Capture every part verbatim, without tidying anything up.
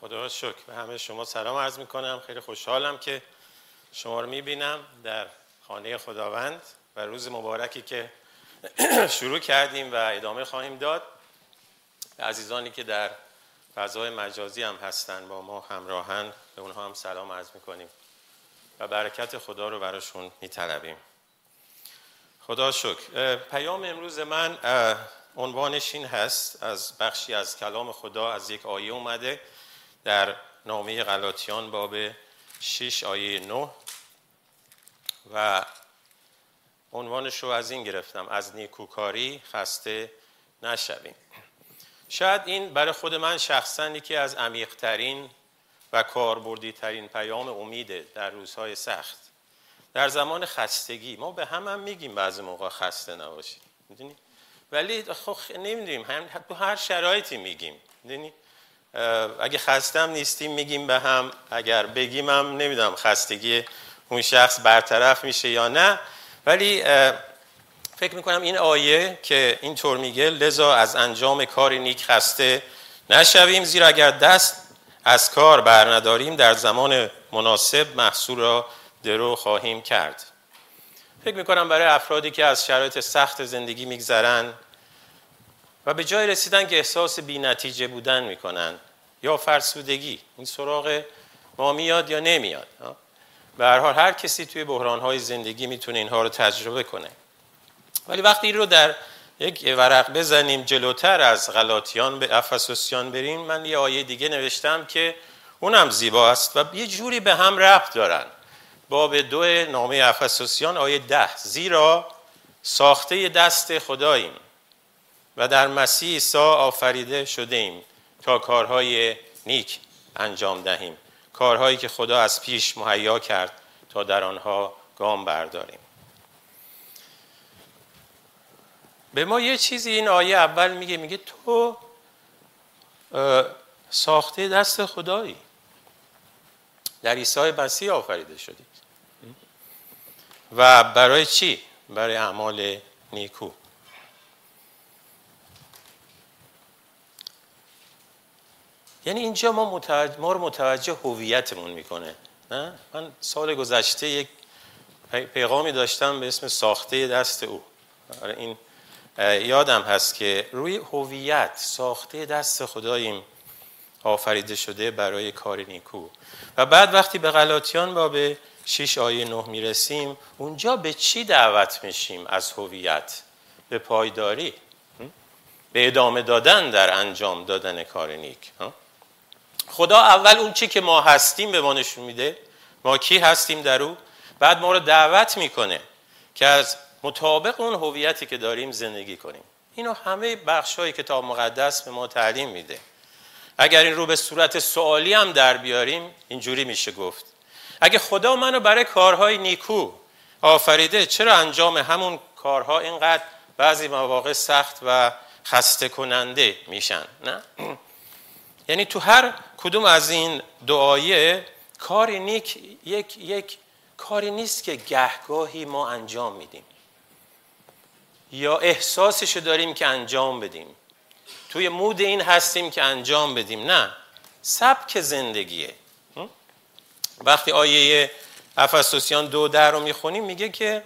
خدا را شکر. به همه شما سلام عرض میکنم. خیلی خوشحالم که شما رو میبینم در خانه خداوند و روز مبارکی که شروع کردیم و ادامه خواهیم داد. عزیزانی که در فضای مجازی هم هستن با ما همراهن، به اونها هم سلام عرض میکنیم و برکت خدا رو براشون میطلبیم. خدا شکر. پیام امروز من عنوانش این هست، از بخشی از کلام خدا از یک آیه اومده در نامه غلاطیان باب شش آیه نه و عنوانش رو از این گرفتم: از نیکوکاری خسته نشویم. شاید این برای خود من شخصا یکی از عمیق‌ترین و کاربردی ترین پیام امیده در روزهای سخت. در زمان خستگی ما به هم هم میگیم بعضی موقع خسته نباشید، میدونی؟ ولی خب نمیدونیم، هم تو هر شرایطی میگیم، میدونی؟ اگه خستم نیستیم میگیم به هم، اگر بگیم هم نمیدونم خستگی اون شخص برطرف میشه یا نه. ولی فکر میکنم این آیه که اینطور میگه: لذا از انجام کار نیک خسته نشویم، زیرا اگر دست از کار بر نداریم در زمان مناسب محصول را درو خواهیم کرد. فکر میکنم برای افرادی که از شرایط سخت زندگی میگذرن و به جای رسیدن که احساس بی نتیجه بودن میکنن یا فرسودگی، این سراغ ما میاد یا نمیاد. به هر حال هر کسی توی بحرانهای زندگی میتونه اینها رو تجربه کنه. ولی وقتی این رو در یک ورق بزنیم جلوتر از غلاطیان به افسوسیان بریم، من یه آیه دیگه نوشتم که اونم زیباست و یه جوری به هم ربط دارن. باب دو نامه افسوسیان آیه ده: زیرا ساخته دست خداییم و در مسیح عیسی آفریده شده ایم تا کارهای نیک انجام دهیم، کارهایی که خدا از پیش مهیا کرد تا در آنها گام برداریم. به ما یه چیزی این آیه اول میگه، میگه تو ساخته دست خدایی، در عیسی مسیح آفریده شدی. و برای چی؟ برای اعمال نیکو. یعنی اینجا ما, متوجه، ما رو متوجه هویتمون میکنه. نه؟ من سال گذشته یک پیغامی داشتم به اسم ساخته دست او. این یادم هست که روی هویت، ساخته دست خداییم، آفریده شده برای کار نیکو. و بعد وقتی به غلاطیان باب شش آیه نه میرسیم، اونجا به چی دعوت میشیم از هویت؟ به پایداری، به ادامه دادن در انجام دادن کار نیک. خدا اول اون چی که ما هستیم به ما نشون میده، ما کی هستیم در او، بعد ما رو دعوت میکنه که از مطابق اون هویتی که داریم زندگی کنیم. اینو همه بخش‌های کتاب مقدس به ما تعلیم میده. اگر این رو به صورت سوالی هم در بیاریم، اینجوری میشه گفت: اگه خدا منو برای کارهای نیکو آفریده، چرا انجام همون کارها اینقدر بعضی مواقع سخت و خسته کننده میشن؟ نه؟ یعنی تو هر کدوم از این دو آیه کار نیک یک یک کاری نیست که گهگاهی ما انجام میدیم یا احساسشو داریم که انجام بدیم، توی مود این هستیم که انجام بدیم. نه، سبک زندگیه. وقتی آیه افسوسیان دو در رو میخونیم میگه که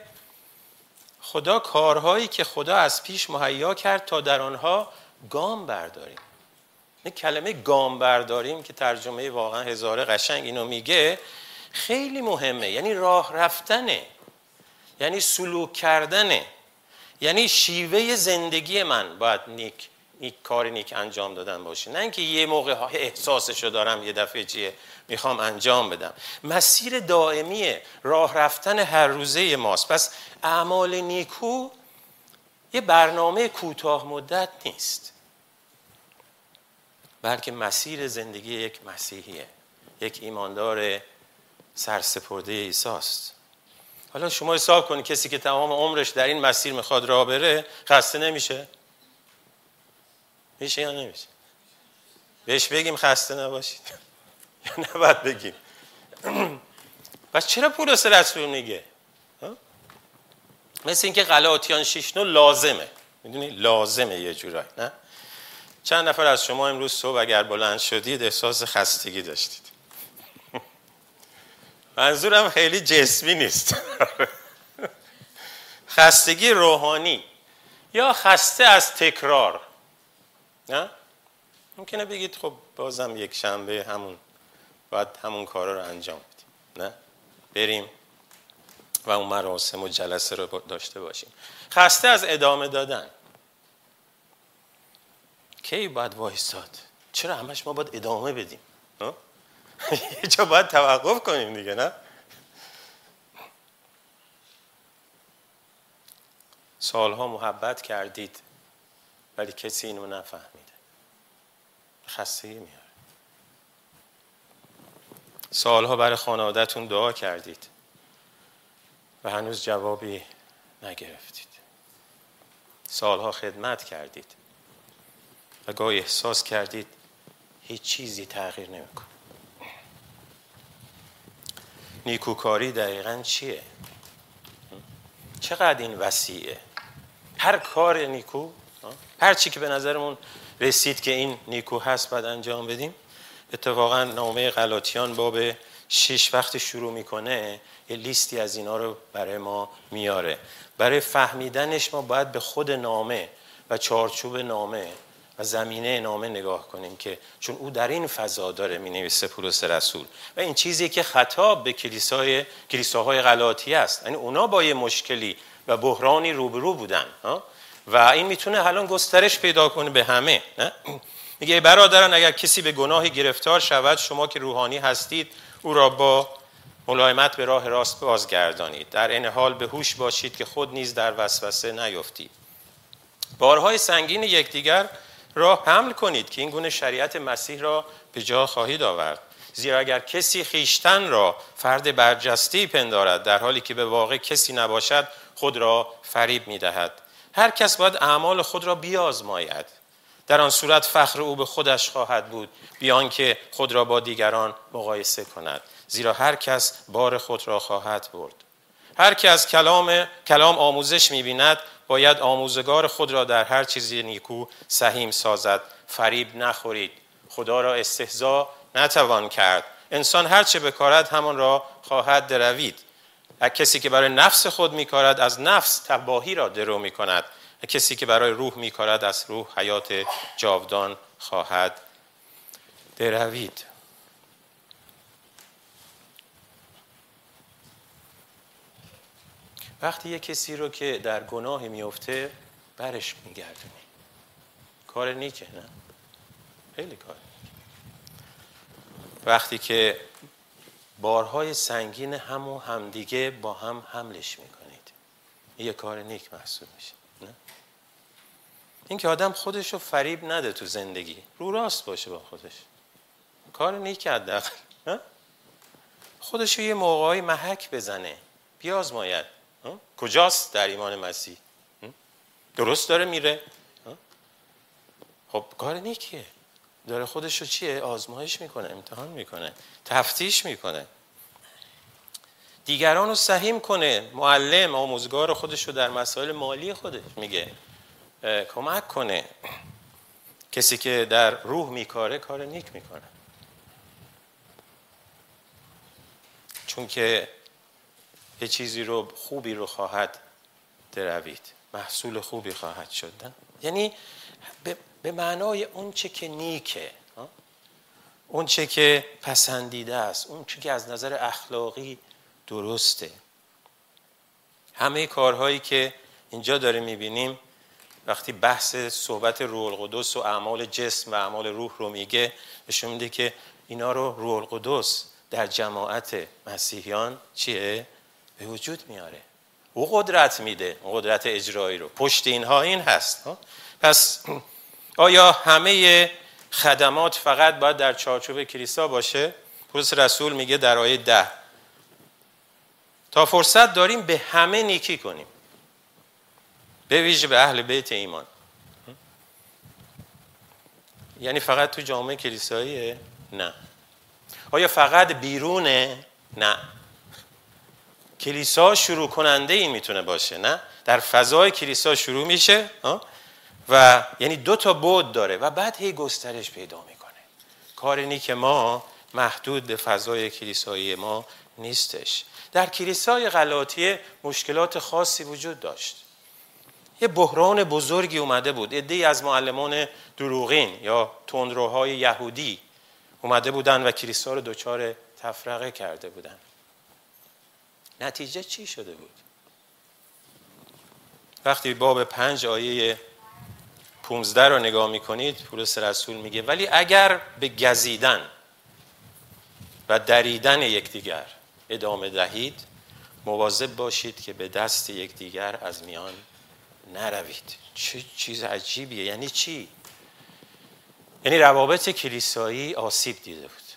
خدا کارهایی که خدا از پیش مهیا کرد تا در آنها گام برداریم. این کلمه گام برداریم که ترجمه واقعا هزاره قشنگ اینو میگه، خیلی مهمه. یعنی راه رفتنه، یعنی سلوک کردنه، یعنی شیوه زندگی من باید نیک نیک کار نیک انجام دادن باشه، نه اینکه یه موقع احساسشو دارم یه دفعه چیه میخوام انجام بدم. مسیر دائمیه، راه رفتن هر روزه ماست. پس اعمال نیکو یه برنامه کوتاه مدت نیست، بلکه مسیر زندگی یک مسیحیه، یک ایماندار سرسپرده عیسی است. حالا شما حساب کنید کسی که تمام عمرش در این مسیر میخواد راه بره، خسته نمیشه؟ میشه یا نمیشه؟ بهش بگیم خسته نباشید یا نباید بگیم؟ پس چرا پولس رسول میگه؟ مثل اینکه غلاطیان شش نه لازمه، میدونی؟ لازمه یه جورایی، نه؟ چند نفر از شما امروز صبح اگر بلند شدید احساس خستگی داشتید؟ منظورم خیلی جسمی نیست. خستگی روحانی یا خسته از تکرار. نه؟ ممکنه بگید خب بازم یک شنبه همون باید همون کارا رو انجام بدیم. نه؟ بریم و اون مراسم و جلسه رو داشته باشیم. خسته از ادامه دادن. کی باید وایساد؟ چرا همش ما باید ادامه بدیم؟ یه جا باید توقف کنیم دیگه، نه؟ سالها محبت کردید ولی کسی اینو نفهمیده. خستگی میاره. سالها برای خانواده‌تون دعا کردید و هنوز جوابی نگرفتید. سالها خدمت کردید و گاهی احساس کردید هیچ چیزی تغییر نمیکنه. نیکوکاری دقیقاً چیه؟ چقدر این وسیعه؟ هر کار نیکو، هر چی که به نظرمون رسید که این نیکو هست باید انجام بدیم. اتفاقاً نامه غلاطیان باب شش وقت شروع میکنه یه لیستی از اینا رو برای ما میاره. برای فهمیدنش ما باید به خود نامه و چارچوب نامه و زمینه نامه نگاه کنیم که چون او در این فضا داره مینویسه پولس رسول و این چیزی که خطاب به کلیسای کلیساهای غلاطیه است. یعنی اونا با یه مشکلی و بحرانی روبرو بودن و این میتونه الان گسترش پیدا کنه به همه. نه؟ میگه برادران اگر کسی به گناهی گرفتار شود شما که روحانی هستید او را با ملایمت به راه راست بازگردانید. در این حال به هوش باشید که خود نیز در وسوسه نیفتید. بارهای سنگین یکدیگر را حمل کنید که این گونه شریعت مسیح را به جا خواهید آورد. زیرا اگر کسی خیشتن را فرد برجسته پندارد در حالی که به واقع کسی نباشد خود را فریب می‌دهد. هر کس باید اعمال خود را بیازماید. در آن صورت فخر او به خودش خواهد بود بیان که خود را با دیگران مقایسه کند. زیرا هر کس بار خود را خواهد برد. هر که از کلام کلام آموزش می‌بیند باید آموزگار خود را در هر چیزی نیکو سهیم سازد. فریب نخورید. خدا را استهزا نتوان کرد. انسان هر چه بکارد همان را خواهد دروید. کسی که برای نفس خود می‌کارد از نفس تباهی را درو می‌کند. کسی که برای روح می‌کارد از روح حیات جاودان خواهد دروید. وقتی یک کسی رو که در گناهی میفته برش میگردونی کار نیکه، نه؟ خیلی کار نیکه. وقتی که بارهای سنگین هم و همدیگه با هم حملش میکنید یه کار نیک محسوب میشه، نه؟ این که آدم خودش رو فریب نده تو زندگی، رو راست باشه با خودش، کار نیک حداقل. خودش رو یه موقعی محک بزنه، بیازماید کجاست در ایمان مسیح، درست داره میره، خب کار نیکیه. داره خودش رو چیه؟ آزمایش میکنه، امتحان میکنه، تفتیش میکنه. دیگران رو سهیم کنه، معلم آموزگار خودش رو در مسائل مالی خودش میگه کمک کنه. کسی که در روح میکاره کار نیک میکنه، چون که یه چیزی رو خوبی رو خواهد دروید، محصول خوبی خواهد شد. یعنی به, به معنای اون چه که نیکه، اون چه که پسندیده است، اون چه که از نظر اخلاقی درسته. همه کارهایی که اینجا داره میبینیم وقتی بحث صحبت روح القدس و اعمال جسم و اعمال روح رو میگه نشون میده که اینا رو روح القدس در جماعت مسیحیان چیه؟ به وجود میاره. او قدرت میده، قدرت اجرایی رو. پشت اینها این هست. پس آیا همه خدمات فقط باید در چارچوب کلیسا باشه؟ پولس رسول میگه در آیه ده تا فرصت داریم به همه نیکی کنیم، به ویژه به اهل بیت ایمان. یعنی فقط تو جامعه کلیساییه؟ نه. آیا فقط بیرونه؟ نه. کلیسا شروع کننده این میتونه باشه، نه؟ در فضای کلیسا شروع میشه و یعنی دو تا بعد داره و بعد هی گسترش پیدا میکنه. کار نیک ما محدود به فضای کلیسایی ما نیستش. در کلیسای غلاطیه مشکلات خاصی وجود داشت. یه بحران بزرگی اومده بود. عده‌ای از معلمان دروغین یا تندروهای یهودی اومده بودن و کلیسا رو دچار تفرقه کرده بودن. نتیجه چی شده بود؟ وقتی باب پنج آیه پونزده رو نگاه میکنید، پولس رسول میگه ولی اگر به گزیدن و دریدن یکدیگر ادامه دهید، مواظب باشید که به دست یکدیگر از میان نروید. چه چیز عجیبیه. یعنی چی؟ یعنی روابط کلیسایی آسیب دیده بود،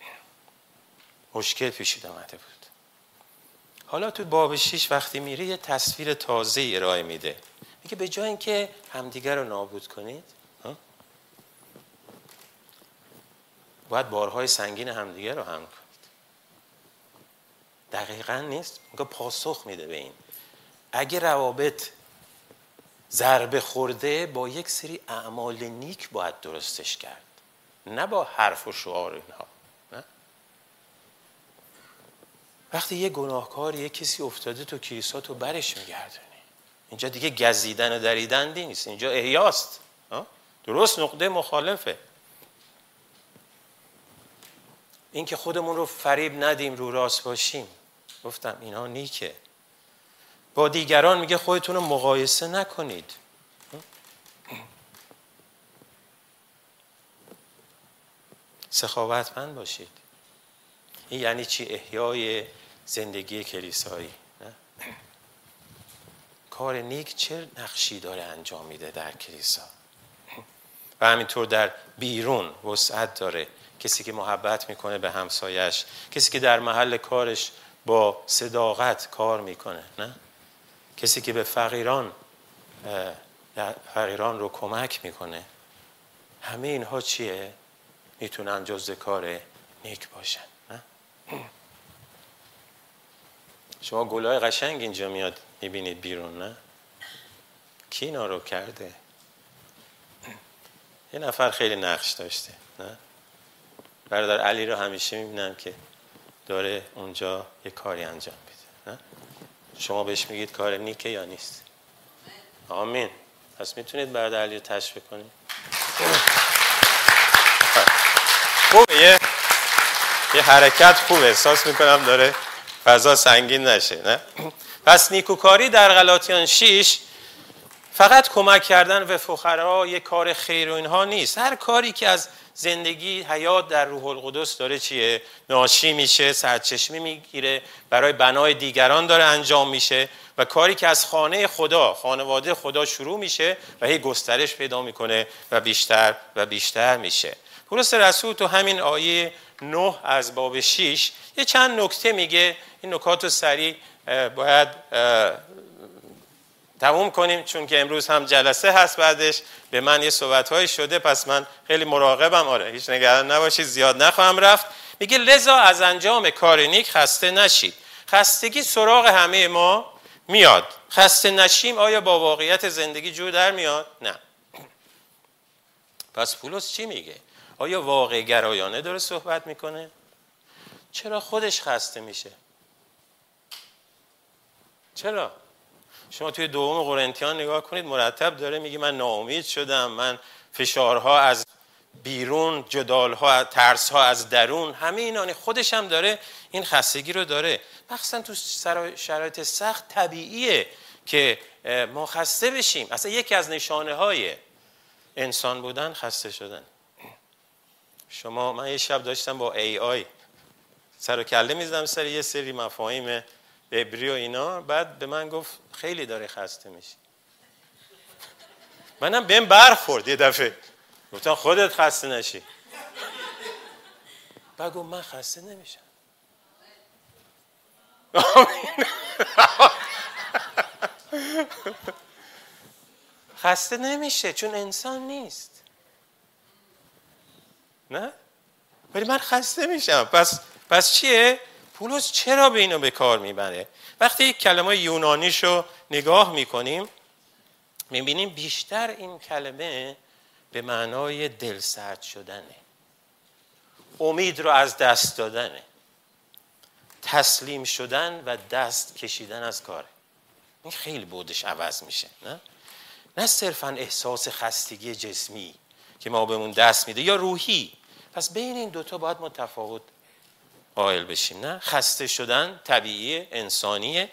مشکل پیش آمده بود. حالا تو باب شش وقتی میره یه تصویر تازه ارائه میده. میگه به جای اینکه همدیگر رو نابود کنید، باید بارهای سنگین همدیگر رو حمل کنید. دقیقاً نیست؟ میگه پاسخ میده به این. اگه روابط ضربه خورده، با یک سری اعمال نیک باید درستش کرد، نه با حرف و شعار اینها. نه؟ وقتی یه گناهکار یه کسی افتاده تو کلیسا، تو برش میگردونی. اینجا دیگه گزیدن و دریدن نیست، اینجا احیاست. درست نقطه مخالفه. این که خودمون رو فریب ندیم، رو راست باشیم. گفتم اینا نیکه. با دیگران میگه خودتون رو مقایسه نکنید. سخاوتمند باشید. این یعنی چی؟ احیای زندگی کلیسایی. کار نیک چه نقشی داره انجام میده در کلیسا؟ و همینطور در بیرون وسعت داره. کسی که محبت میکنه به همسایش، کسی که در محل کارش با صداقت کار میکنه، نه؟ کسی که به فقیران فقیران رو کمک میکنه. همه اینها چیه؟ میتونن جزء کار نیک باشن، نه؟ شما گلای قشنگ اینجا میاد میبینید بیرون، نه؟ کی اینا رو کرده؟ یه نفر خیلی نقش داشته، نه؟ برادر علی رو همیشه میبینم که داره اونجا یه کاری انجام میده، نه؟ شما بهش میگید کار نیکه یا نیست؟ آمین. پس میتونید برادر علی رو تشویق کنید. خوبه، یه یه حرکت خوبه. احساس میکنم داره فضا سنگین نشه، نه؟ پس نیکوکاری در غلاطیان شش فقط کمک کردن به فقرا یه کار خیر و اینها نیست. هر کاری که از زندگی حیات در روح القدس داره چیه؟ ناشی میشه، سرچشمه میگیره، برای بنای دیگران داره انجام میشه و کاری که از خانه خدا، خانواده خدا شروع میشه و هی گسترش پیدا میکنه و بیشتر و بیشتر میشه. پولس رسول تو همین آیه نه از باب شش یه چند نکته میگه. این نکات رو سریع باید تموم کنیم چون که امروز هم جلسه هست. بعدش به من یه صحبت‌های شده، پس من خیلی مراقبم. آره، هیچ نگران نباشید، زیاد نخواهم رفت. میگه لذا از انجام کار نیک خسته نشید. خستگی سراغ همه ما میاد. خسته نشیم آیا با واقعیت زندگی جور در میاد؟ نه. پس پولس چی میگه؟ آیا واقع گرایانه داره صحبت میکنه؟ چرا خودش خسته میشه؟ چرا؟ شما توی دوم قرنتیان نگاه کنید، مرتب داره میگه من ناامید شدم، من فشارها از بیرون، جدالها، ترسها از درون، همه اینا. خودش هم داره این خستگی رو داره. مخصوصا تو شرایط سخت طبیعیه که ما خسته بشیم. اصلا یکی از نشانه های انسان بودن خسته شدن. شما من یه شب داشتم با ای آی سر و کله میزدم سر یه سری مفاهیم عبری و اینا، بعد به من گفت خیلی داره خسته میشی. منم بهم برخورد یه دفعه، گفتم خودت خسته نشی. بعد گفت من خسته نمیشم. خسته نمیشه چون انسان نیست، نه؟ ولی من خسته میشم. پس پس چیه؟ پولس چرا به اینو به کار میبره؟ وقتی یک کلمه یونانیشو نگاه میکنیم میبینیم بیشتر این کلمه به معنای دلسرد شدنه، امید رو از دست دادنه، تسلیم شدن و دست کشیدن از کاره. این خیلی بودش عوض میشه، نه؟ نه صرفاً احساس خستگی جسمی که ما بهمون دست میده یا روحی. پس بین این دوتا باید متفاوت قائل بشیم، نه؟ خسته شدن طبیعی انسانیه،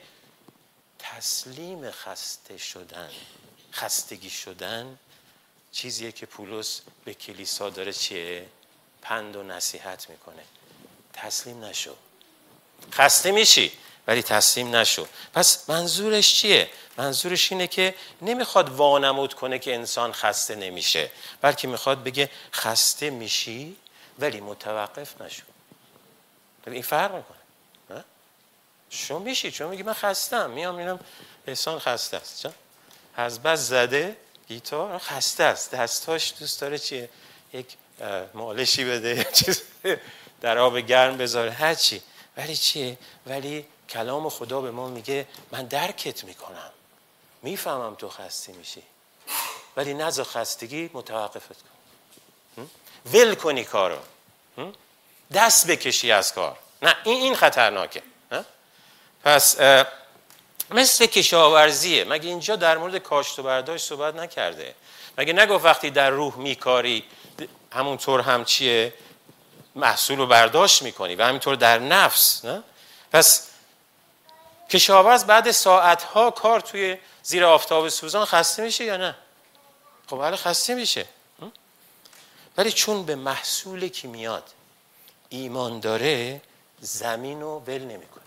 تسلیم خسته شدن، خستگی شدن چیزیه که پولس به کلیسا داره چیه؟ پند و نصیحت میکنه. تسلیم نشو. خسته میشی ولی تسلیم نشو. پس منظورش چیه؟ منظورش اینه که نمیخواد وانمود کنه که انسان خسته نمیشه، بلکه میخواد بگه خسته میشی ولی متوقف نشو. این فرق میکنه. شو میشی چون میگی من خستم، میام میرم احسان خسته است، چون از بس زده گیتار خسته است، دستاش دوست داره چیه؟ یک مالشی بده، چیز در آب گرم بذاره، هر چی. ولی چیه؟ ولی کلام خدا به ما میگه من درکت میکنم، میفهمم تو خسته میشی، ولی نذار خستگی متوقفت کن، ول کنی کارو، دست بکشی از کار. نه، این این خطرناکه. پس مثل کشاورزیه. مگه اینجا در مورد کاشت و برداشت صحبت نکرده؟ مگه نگفت وقتی در روح میکاری همونطور هم چیه؟ محصول رو برداشت میکنی و همینطور در نفس، نه؟ پس کشاورز بعد ساعتها کار توی زیر آفتاب سوزان خسته میشه یا نه؟ خب حالا خسته میشه، ولی چون به محصولی که میاد ایمان داره زمین رو ول نمیکنه.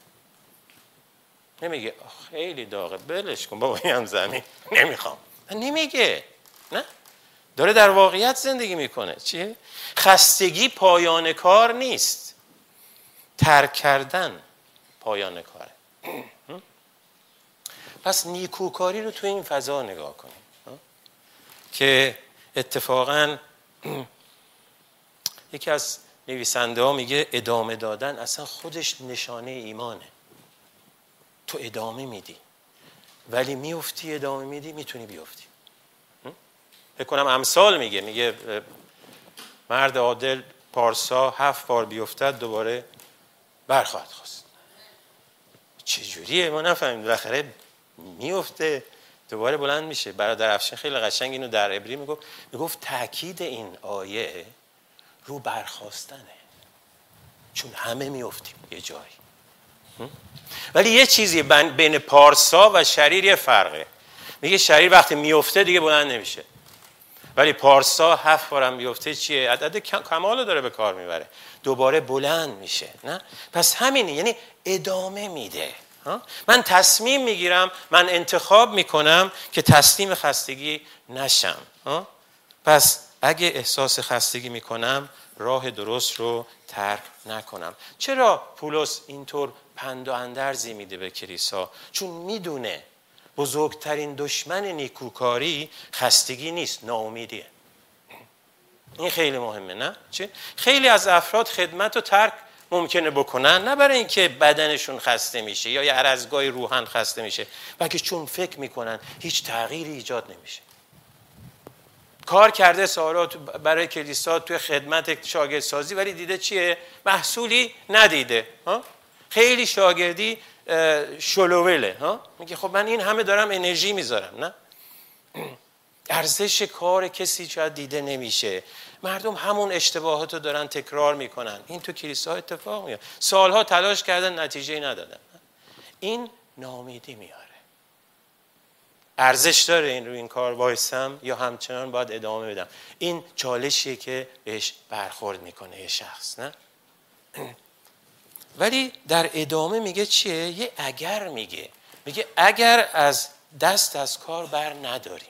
نمیگه خیلی داغه بلش کن بابا این هم زمین نمیخوام، نمیگه، نه، داره در واقعیت زندگی میکنه. چیه؟ خستگی پایان کار نیست، ترک کردن پایان کاره. پس نیکوکاری رو توی این فضا نگاه کنیم که اتفاقاً یکی از نویسنده ها میگه ادامه دادن اصلا خودش نشانه ایمانه. تو ادامه میدی ولی میفتی، ادامه میدی میتونی بیفتی. فکر کنم امثال میگه میگه مرد عادل پارسا هفت بار بیفتد دوباره برخواهد خواست. چجوریه؟ ما نفهمیم. بالاخره میفته دوباره بلند میشه. برادر افشین خیلی قشنگ اینو در عبری میگفت، میگفت تاکید این آیه رو برخواستنه، چون همه میفتیم یه جایی. ولی یه چیزی بین پارسا و شریر یه فرقه. میگه شریر وقتی میفته دیگه بلند نمیشه، ولی پارسا هفت بارم بیفته چیه؟ عدد کمال داره به کار میبره، دوباره بلند میشه، نه؟ پس همینه، یعنی ادامه میده. من تصمیم میگیرم، من انتخاب میکنم که تسلیم خستگی نشم. پس اگه احساس خستگی میکنم راه درست رو ترک نکنم. چرا پولس اینطور پند و اندرزی میده به کلیسا؟ چون میدونه بزرگترین دشمن نیکوکاری خستگی نیست، ناامیدیه. این خیلی مهمه، نه؟ چه؟ خیلی از افراد خدمت رو ترک ممکنه بکنن، نه برای اینکه بدنشون خسته میشه یا یه هر از گاهی روحن خسته میشه، بلکه چون فکر میکنن هیچ تغییری ایجاد نمیشه. کار کرده سالا برای کلیسا توی خدمت شاگردسازی، ولی دیده چیه؟ محصولی ندیده. ها؟ خیلی شاگردی شلووله. ها؟ میگه خب من این همه دارم انرژی میذارم، نه؟ ارزش کار کسی شاید دیده نمیشه. مردم همون اشتباهاتو دارن تکرار میکنن. این تو کلیسا اتفاق میاد. سالها تلاش کردن نتیجه ندادن. این ناامیدی میاره. ارزش داره این رو این کار وایسم یا همچنان باید ادامه بدم؟ این چالشیه که بهش برخورد میکنه یه شخص، نه؟ ولی در ادامه میگه چیه؟ یه اگر میگه. میگه اگر از دست از کار بر نداریم.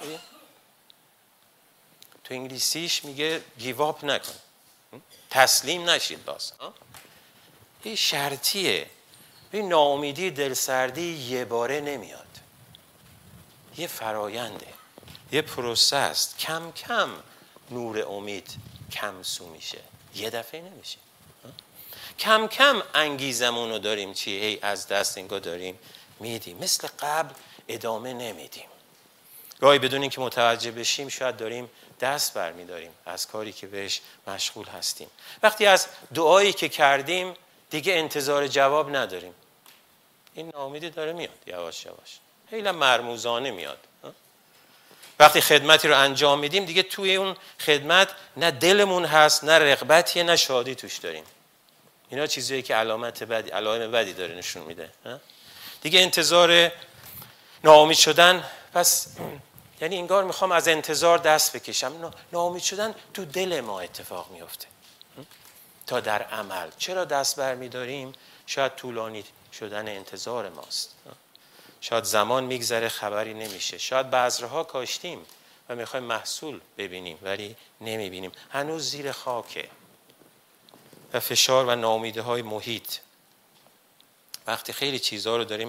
تو انگلیسیش میگه give up نکن، تسلیم نشید باز. این شرطیه. این ناامیدی، دلسردی یه باره نمیاد، یه فراینده، یه پروسه است. کم کم نور امید کم سو میشه، یه دفعه نمیشه. کم کم انگیزمون رو داریم چیه؟ هی از دست اینگاه داریم میدیم، مثل قبل ادامه نمیدیم. گاهی بدون اینکه متوجه بشیم شاید داریم دست برمی‌داریم از کاری که بهش مشغول هستیم. وقتی از دعایی که کردیم دیگه انتظار جواب نداریم، این ناامیدی داره میاد یواش یواش، خیلی مرموزانه میاد. وقتی خدمتی رو انجام میدیم دیگه توی اون خدمت نه دلمون هست، نه رغبتیه، نه شادی توش داریم. اینا چیزیه که علامت بدی، علائم بدی داره نشون میده. دیگه انتظار ناامید شدن، پس یعنی انگار میخوام از انتظار دست بکشم. ناامید شدن تو دل ما اتفاق میفته تا در عمل. چرا دست برمیداریم؟ شاید طولانی شدن انتظار ماست، شاید زمان میگذره خبری نمیشه، شاید بذرها کاشتیم و میخوایم محصول ببینیم ولی نمیبینیم، هنوز زیر خاکه. و فشار و ناامیدی های محیط، وقتی خیلی چیزها رو داریم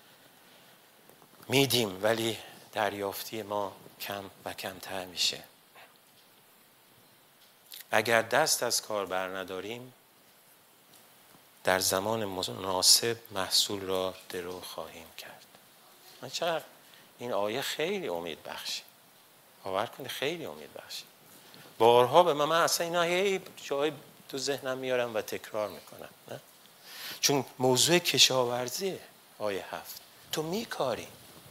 میدیم ولی دریافتی ما کم و کمتر میشه. اگر دست از کار بر نداریم در زمان مناسب محصول را درو خواهیم کرد. من چقدر این آیه خیلی امید بخشی، باور کنید خیلی امید بخشی. بارها به من, من اصلا اینا هی جای تو ذهنم میارم و تکرار میکنم، نه؟ چون موضوع کشاورزی آیه هفت، تو میکاری،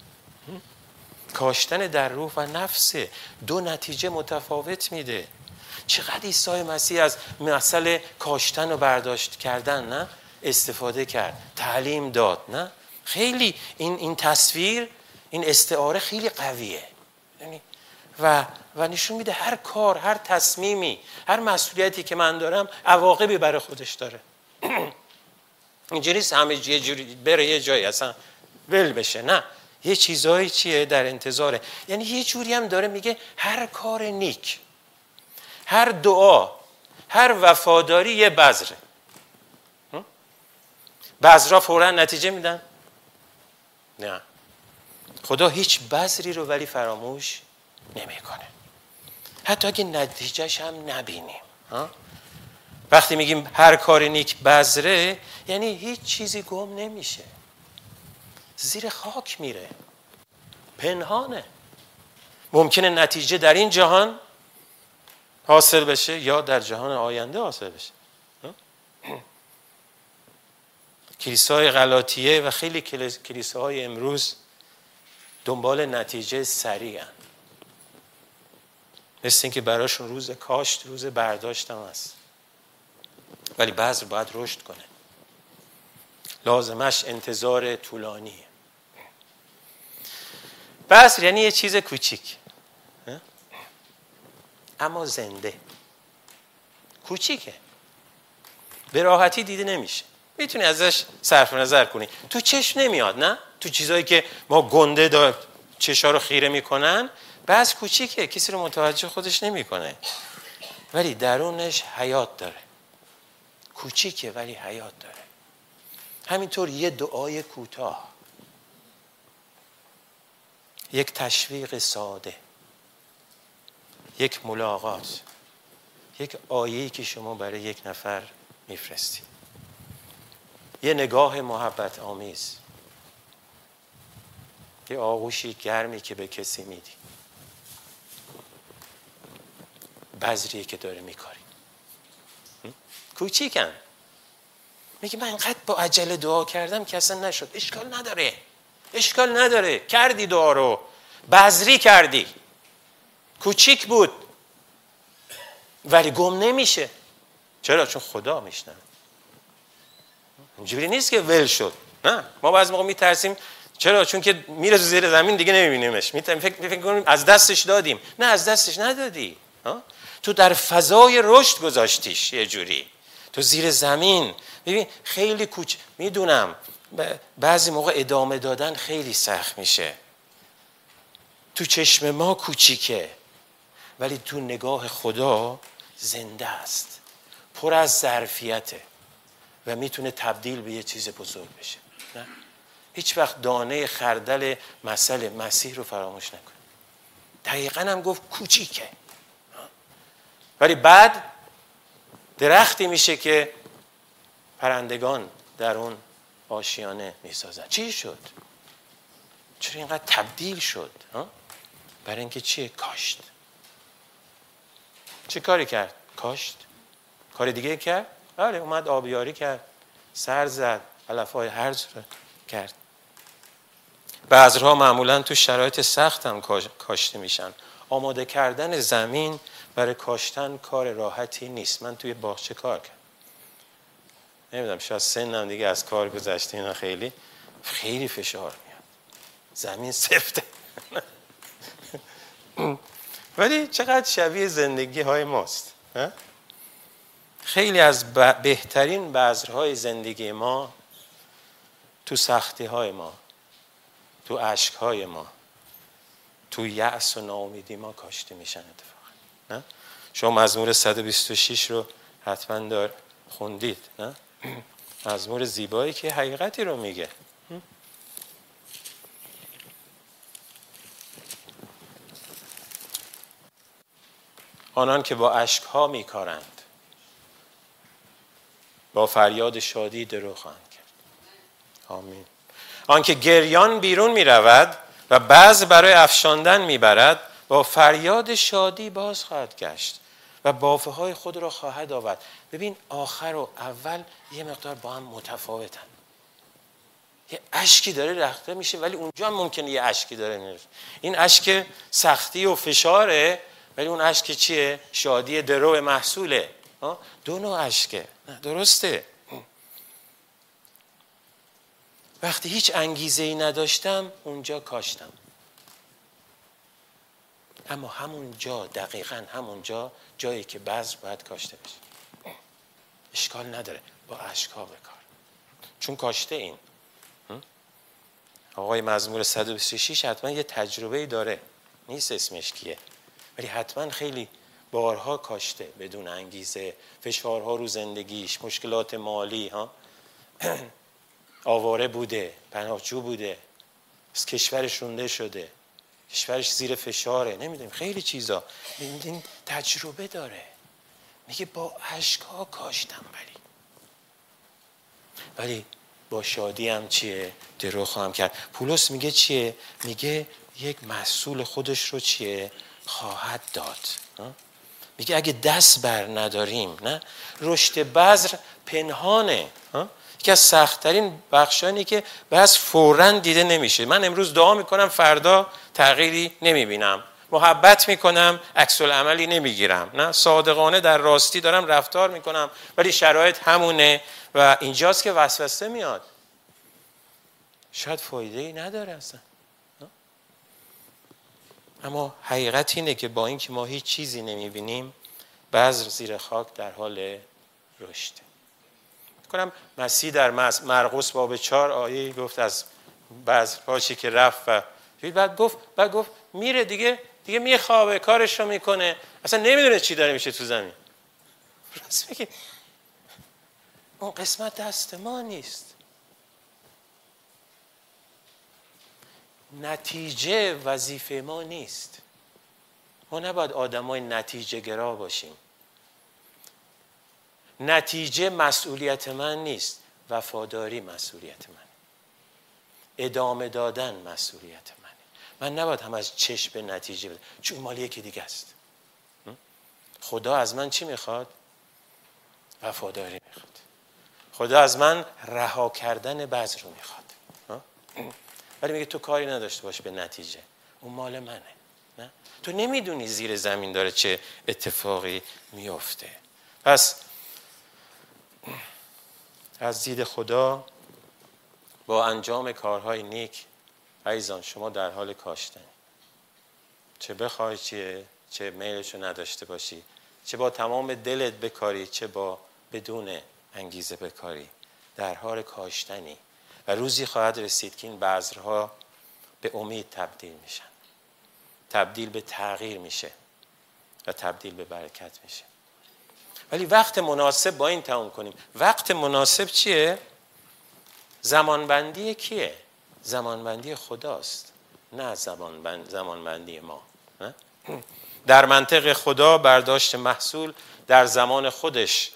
کاشتن در روح و نفس، دو نتیجه متفاوت میده. چقدر عیسی مسیح از مسئله کاشتن و برداشت کردن نه استفاده کرد، تعلیم داد، نه؟ خیلی این این تصویر، این استعاره خیلی قویه، یعنی و و نشون میده هر کار، هر تصمیمی، هر مسئولیتی که من دارم عواقبی برای خودش داره. اینجوری نیست همه یه جوری بره یه جایی اصلا ول بشه، نه، یه چیزایی چیه در انتظاره. یعنی یه جوری هم داره میگه هر کار نیک، هر دعا، هر وفاداری یه بذره. بذرها فوراً نتیجه میدن؟ نه، خدا هیچ بذری رو ولی فراموش نمیکنه، حتی اگه نتیجهش هم نبینیم. وقتی میگیم هر کار نیک بذره، یعنی هیچ چیزی گم نمیشه، زیر خاک میره، پنهانه. ممکنه نتیجه در این جهان حاصل بشه یا در جهان آینده حاصل بشه. کلیساهای غلاطیه و خیلی کلیساهای امروز دنبال نتیجه سریعن، مثل این که براشون روز کاشت روز برداشت هم هست، ولی بذر باید رشد کنه، لازمش انتظار طولانیه. بذر یعنی یه چیز کوچیک اما زنده، کوچیکه، به راحتی دیده نمیشه، میتونی ازش صرف نظر کنی، تو چشم نمیاد، نه؟ تو چیزایی که ما گنده دار چشا رو خیره میکنن، بس کوچیکه، کسی رو متوجه خودش نمیکنه، ولی درونش حیات داره. کوچیکه ولی حیات داره. همینطور یه دعای کوتاه، یک تشویق ساده، یک ملاقات، یک آیه‌ای که شما برای یک نفر میفرستی، یه نگاه محبت آمیز، یه آغوشی گرمی که به کسی میدی، بذریه که داره میکاری. کوچیکن، میگه من اینقدر با عجله دعا کردم که اصلا نشد. اشکال نداره، اشکال نداره، کردی دعا رو، بذری کردی، کوچیک بود ولی گم نمیشه. چرا؟ چون خدا میشنوه. اینجوری نیست که ول شد، نه، ما بعضی موقع میترسیم. چرا؟ چون که میره تو زیر زمین دیگه نمیبینیمش، میتونیم فکر فکر کنیم از دستش دادیم. نه، از دستش ندادی، تو در فضای رشد گذاشتیش، یه جوری تو زیر زمین. ببین خیلی کوچ میدونم بعضی موقع ادامه دادن خیلی سخت میشه، تو چشم ما کوچیکه ولی تو نگاه خدا زنده است، پر از ظرفیته و میتونه تبدیل به یه چیز بزرگ بشه. نه، هیچ وقت دانه خردل مثل مسیح رو فراموش نکن. دقیقاً هم گفت کوچیکه، ولی بعد درختی میشه که پرندگان در اون آشیانه میسازن. چی شد؟ چرا اینقدر تبدیل شد؟ برای اینکه چیه؟ کاشت. چه کاری کرد؟ کاشت. کار دیگه کرد؟ آره اومد آبیاری کرد، سر زد، علف‌های هرز رو کرد. بذرها معمولا تو شرایط سخت هم کاشته میشن. آماده کردن زمین برای کاشتن کار راحتی نیست. من توی باغچه کار کردم. نمیدونم شاید سنم دیگه از کار گذشته اینا، خیلی خیلی فشار میاد. زمین سفته. ولی چقدر شبیه زندگی های ماست. خیلی از بهترین بذرهای زندگی ما تو سختی های ما، تو اشک های ما، تو یأس و ناامیدی ما کاشته میشن اتفاقا. نه؟ شما مزمور صد و بیست و شش رو حتما دار خوندید، نه؟ مزمور زیبایی که حقیقتی رو میگه. آنان که با اشک‌ها میکارند با فریاد شادی درو خواهند کرد. آمین. آنکه گریان بیرون میرود و بعض برای افشاندن میبرد با فریاد شادی باز خواهد گشت و بافه های خود را خواهد آورد. ببین آخر و اول یه مقدار با هم متفاوتن. یه اشکی داره رخته میشه ولی اونجا هم ممکنه یه اشکی داره میره. این اشک سختی و فشاره ولی اون اشک چیه؟ شادی درو محصوله. دو نوع اشکه. درسته؟ وقتی هیچ انگیزه‌ای نداشتم اونجا کاشتم. اما همون جا، دقیقاً همون جا، جایی که بذر باید کاشته بشه. اشکال نداره با اشک‌ها بکار. چون کاشته این. آقای مزمور صد و بیست و شش حتما یه تجربه‌ای داره. نیست اسمش کیه. ولی حتما خیلی بارها کاشته بدون انگیزه، فشارها رو زندگیش، مشکلات مالی، ها آواره بوده، پناهجو بوده، از کشورش رونده شده، کشورش زیر فشاره، نمیدونیم خیلی چیزا. این تجربه داره. میگه با اشک‌ها کاشتم ولی ولی با شادی هم چیه؟ درو خواهم کرد. پولس میگه چیه؟ میگه یک محصول خودش رو چیه؟ خواهد داد. میگه اگه دست بر نداریم، نه، رشد بذر پنهانه. یکی از سخت‌ترین بخشانی که بس فوراً دیده نمیشه. من امروز دعا میکنم فردا تغییری نمیبینم، محبت میکنم عکس العملی نمیگیرم، نه، صادقانه در راستی دارم رفتار میکنم ولی شرایط همونه و اینجاست که وسوسه میاد. شاید فایده‌ای نداره اصلا. اما حقیقت اینه که با اینکه ما هیچ چیزی نمیبینیم بذر زیر خاک در حال رشد. کنم مسیح در مرقس باب چهار آیه گفت از بذرهایی که رفت و بعد گفت بعد گفت میره دیگه دیگه میخوابه، کارش رو میکنه، اصلا نمیدونه چی داره میشه تو زمین. راست میگی اون قسمت دست ما نیست. نتیجه وظیفه ما نیست. ما نباید آدمای نتیجه گرا باشیم. نتیجه مسئولیت من نیست، وفاداری مسئولیت من، ادامه دادن مسئولیت منه. من نباید هم از چشم به نتیجه بدم چون مال یکی دیگه است. خدا از من چی میخواد؟ وفاداری میخواد. خدا از من رها کردن بذر رو میخواد. ولی میگه تو کاری نداشته باش به نتیجه، اون مال منه. نه؟ تو نمیدونی زیر زمین داره چه اتفاقی میفته. پس از دید خدا با انجام کارهای نیک عزیزان شما در حال کاشتن، چه بخوای چیه، چه میلشو نداشته باشی، چه با تمام دلت بکاری، چه با بدون انگیزه بکاری، در حال کاشتنی و روزی خواهد رسید که این بذرها به امید تبدیل میشن، تبدیل به تغییر میشه و تبدیل به برکت میشه. ولی وقت مناسب با این تموم کنیم. وقت مناسب چیه؟ زمانبندی کیه؟ زمانبندی خداست، نه زمانبند زمانبندی ما. نه؟ در منطق خدا برداشت محصول در زمان خودش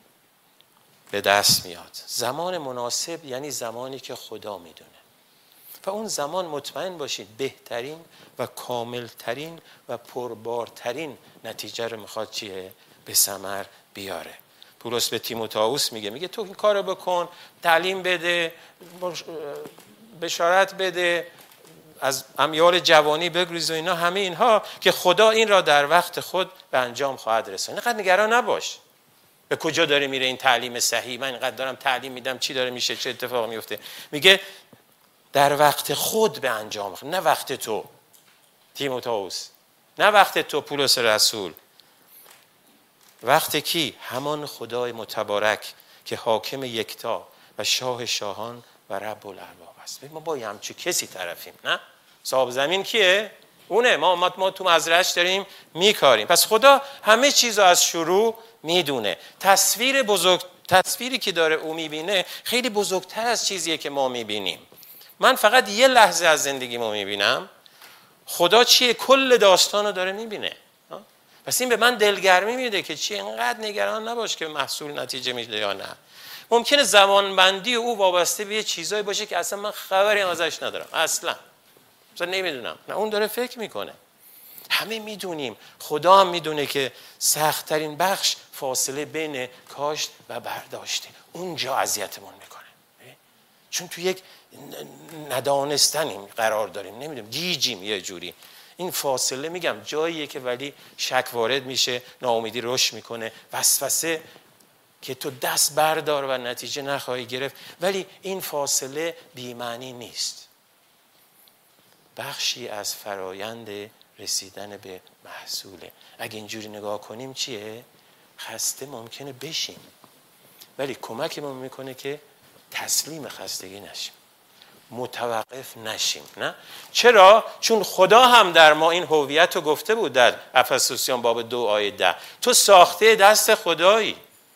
به دست میاد. زمان مناسب یعنی زمانی که خدا میدونه. و اون زمان مطمئن باشید بهترین و کاملترین و پربارترین نتیجه رو میخواد چیه؟ به ثمر بیاره. پولس به تیموتائوس میگه میگه تو این کارو بکن، تعلیم بده، بشارت بده، از امیال جوانی بگریز و اینا، همه اینها که خدا این را در وقت خود به انجام خواهد رساند. اینقدر نگران نباش به کجا داره میره این تعلیم صحیح، من اینقدر دارم تعلیم میدم چی داره میشه، چه اتفاق میفته. میگه در وقت خود به انجام، نه وقت تو تیموتائوس، نه وقت تو پولس رسول. وقت کی؟ همان خدای متبارک که حاکم یکتا و شاه شاهان و رب الارباب است. ما با همچین کسی طرفیم، نه؟ صاحب زمین کیه؟ اونه. ما ما, ما تو مزرعه‌اش داریم میکاریم. پس خدا همه چیزو از شروع میدونه. تصویر بزرگ تصویری که داره او میبینه خیلی بزرگتر از چیزیه که ما میبینیم. من فقط یه لحظه از زندگیمو میبینم، خدا چیه؟ کل داستانو داره میبینه. پس این به من دلگرمی میده که چی، اینقدر نگران نباش که محصول نتیجه میده یا نه. ممکنه زمانبندی او وابسته به یه چیزایی باشه که اصلا من خبری ازش ندارم، اصلا اصلا نمیدونم. نه، اون داره فکر میکنه. همه میدونیم، خدا هم میدونه که سخت‌ترین بخش فاصله بین کاشت و برداشته، اونجا اذیتمون میکنه، چون تو یک ندانستنیم قرار داریم، نمیدونم، گیجیم یه جوری. این فاصله میگم جاییه که ولی شک وارد میشه، ناامیدی رشد میکنه، وسوسه که تو دست بردار و نتیجه نخواهی گرفت. ولی این فاصله بی‌معنی نیست، بخشی از فرایند رسیدن به محصوله. اگه اینجوری نگاه کنیم چیه؟ خسته ممکنه بشیم، ولی کمکمون میکنه که تسلیم خستگی نشیم، متوقف نشیم. نه؟ چرا؟ چون خدا هم در ما این هویت رو گفته بود در افسوسیان باب دو آیه ده، تو ساخته دست خدایی،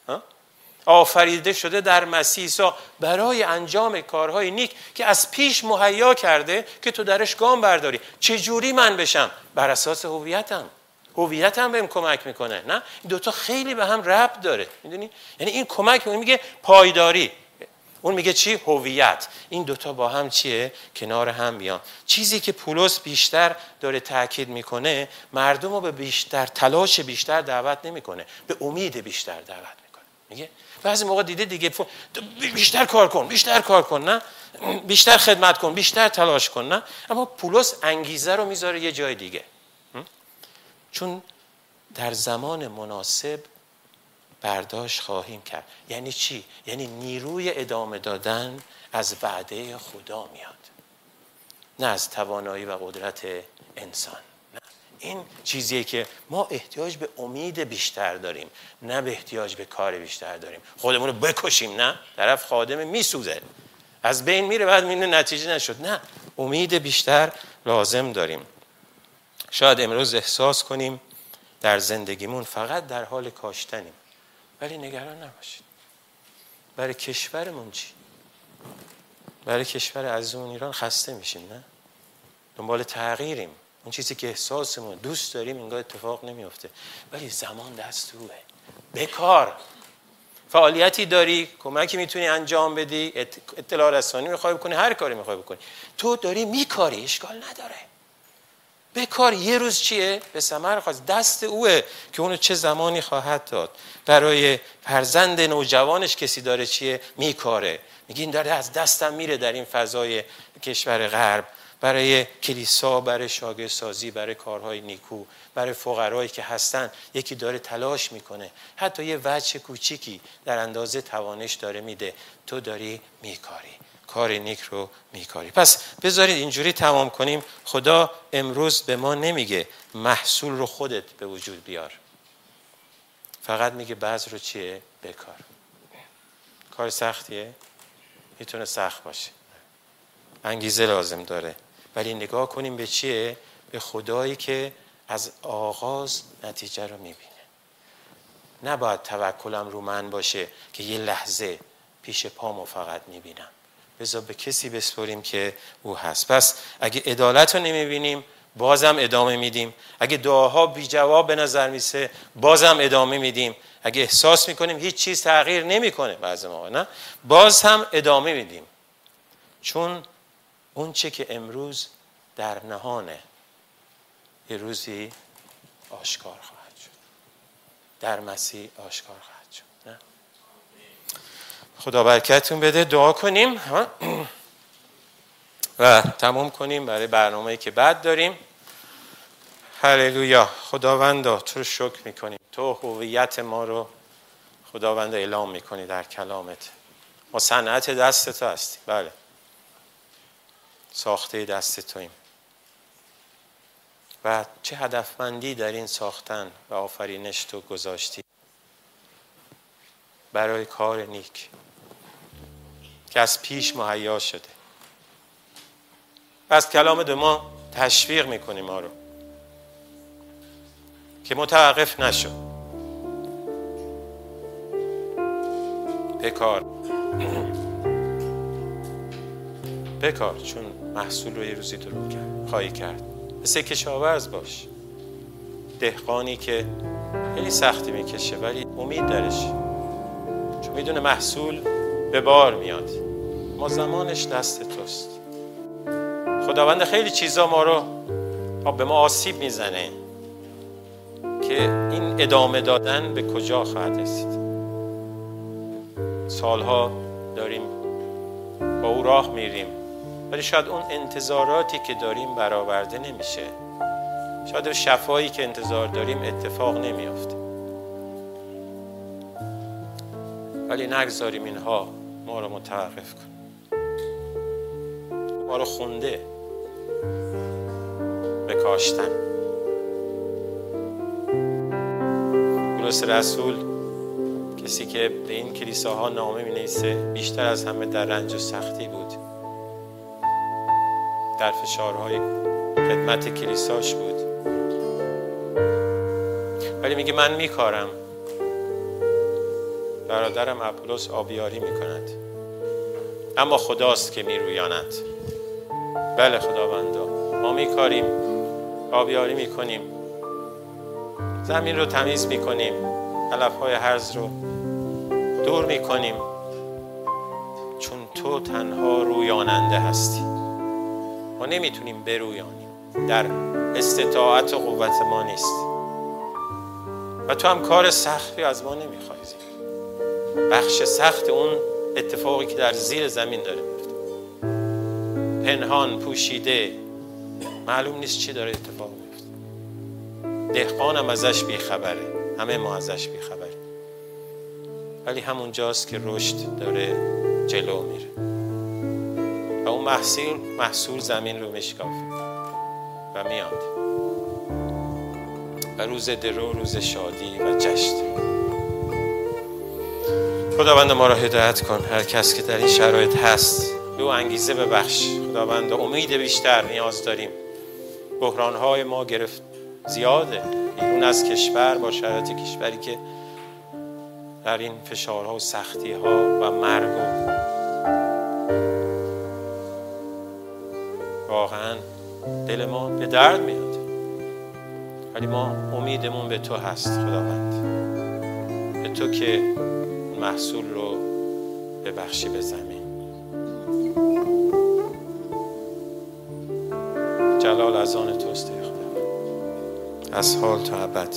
آفریده شده در مسیح عیسی برای انجام کارهای نیک که از پیش مهیا کرده که تو درش گام برداری. چجوری من بشم؟ بر اساس هویتم. هویتم بهم کمک میکنه. نه، این دوتا خیلی به هم ربط داره، میدونی؟ یعنی این کمک میگه پایداری، اون میگه چی؟ هویت. این دوتا با هم چیه؟ کنار هم بیان. چیزی که پولس بیشتر داره تاکید میکنه، مردم رو به بیشتر تلاش بیشتر دعوت نمیکنه، به امید بیشتر دعوت میکنه. میگه بعضی موقع دیده دیگه بیشتر کار کن، بیشتر کار کن، نه؟ بیشتر خدمت کن، بیشتر تلاش کن، نه؟ اما پولس انگیزه رو میذاره یه جای دیگه، چون در زمان مناسب برداشت خواهیم کرد. یعنی چی؟ یعنی نیروی ادامه دادن از وعده خدا میاد، نه از توانایی و قدرت انسان. نه. این چیزیه که ما احتیاج به امید بیشتر داریم، نه به احتیاج به کار بیشتر داریم. خودمون رو بکشیم، نه؟ طرف خادم میسوزه، از بین میره، بعد میبینه نتیجه نشد. نه، امید بیشتر لازم داریم. شاید امروز احساس کنیم در زندگیمون فقط در حال کاشتنیم، ولی نگران نباشید. برای کشورمون چی؟ برای کشور عزیزمون ایران خسته میشیم، نه؟ دنبال تغییریم. اون چیزی که احساسمون دوست داریم انگار اتفاق نمیفته، ولی زمان دست اوه. بکار فعالیتی داری، کمکی میتونی انجام بدی، اطلاع رسانی میخوای بکنی، هر کاری میخوای بکنی، تو داری میکاری، اشکال نداره. بکار. یه روز چیه؟ به ثمر خواست. دست اوه که اونو چه زمانی خواهد داد. برای فرزند نوجوانش کسی داره چیه؟ میکاره. میگه این داره از دستم میره در این فضای کشور غرب. برای کلیسا، برای شاگردسازی، برای کارهای نیکو، برای فقرایی که هستن یکی داره تلاش میکنه، حتی یه وجه کوچیکی در اندازه توانش داره میده، تو داری میکاری، کار نیک رو میکاری. پس بذارید اینجوری تمام کنیم. خدا امروز به ما نمیگه محصول رو خودت به وجود بیار، فقط میگه بعض رو چیه؟ بکار. کار سختیه؟ میتونه سخت باشه، انگیزه لازم داره، ولی نگاه کنیم به چیه؟ به خدایی که از آغاز نتیجه رو میبینه. نباید توکلم رو من باشه که یه لحظه پیش پامو فقط میبینم. بذار به کسی بسپاریم که او هست. پس اگه عدالت رو نمیبینیم بازم ادامه میدیم. اگه دعاها بی جواب به نظر میسه بازم ادامه میدیم. اگه احساس میکنیم هیچ چیز تغییر نمیکنه بعضی موقع، نه، باز هم ادامه میدیم. چون اون چه که امروز در نهانه یه روزی آشکار خواهد شد، در مسیح آشکار خواهد شد. نه؟ خدا برکتتون بده. دعا کنیم و تموم کنیم برای برنامه‌ای که بعد داریم. هللویا. خداوندا تو رو شکر میکنیم، تو هویت ما رو خداوند اعلام میکنی در کلامت. ما صنعت دست تو هستیم، بله، ساخته دست توییم و چه هدفمندی در این ساختن و آفرینش تو گذاشتی برای کار نیک که از پیش مهیا شده. از کلام دو ما تشویق میکنیم ما رو که متوقف نشو، بکار بکار چون محصول رو یه روزی درو کرد خواهی کرد. مثل کشاورز باش، دهقانی که خیلی سختی میکشه ولی امید درش، چون میدونه محصول به بار میاد. ما زمانش دست توست خداوند. خیلی چیزا ما رو به ما آسیب میزنه که این ادامه دادن به کجا خواهد رسید. سالها داریم با او راه میریم ولی شاید اون انتظاراتی که داریم برآورده نمیشه، شاید شفایی که انتظار داریم اتفاق نمیافته. ولی نگذاریم اینها ما رو متوقف کن. ما رو خونده به کاشتن. پولس رسول، کسی که به این کلیساها نامه می‌نویسه، بیشتر از همه در رنج و سختی بود، در فشارهای خدمت کلیساش بود، ولی میگه من میکارم، برادرم اپولوس آبیاری میکند، اما خداست که میرویاند. بله خداوندا، ما میکاریم، آبیاری میکنیم، زمین رو تمیز میکنیم، علفهای هرز رو دور میکنیم، چون تو تنها رویاننده هستی. ما نمیتونیم برویانیم، در استطاعت و قوت ما نیست و تو هم کار سختی از ما نمیخوای. بخش سخت اون اتفاقی که در زیر زمین داره میفته، پنهان، پوشیده، معلوم نیست چی داره اتفاق میفته. دهقان هم ازش بیخبره، همه ما ازش بیخبریم، ولی همون جاست که رشد داره جلو میره و اون محصول محصول زمین رو میشکافه و میاد و روز درو روز شادی و جشن. خداوند ما را هدایت کن. هر کس که در این شرایط هست به انگیزه ببخش. خداوند امید بیشتر نیاز داریم. بحران‌های ما گرفت زیاده بیرون از کشور، با شرایط کشوری که در این فشارها و سختی‌ها و مرگ و واقعا دل ما به درد میاد، ولی ما امیدمون به تو هست خداوند، به تو که محصول رو ببخشی به زمین. جلال از آن توست خدا، از حال تا ابد.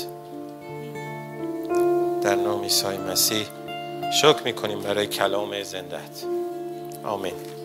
در نام عیسی مسیح شکر میکنیم برای کلام زنده‌ات. آمین.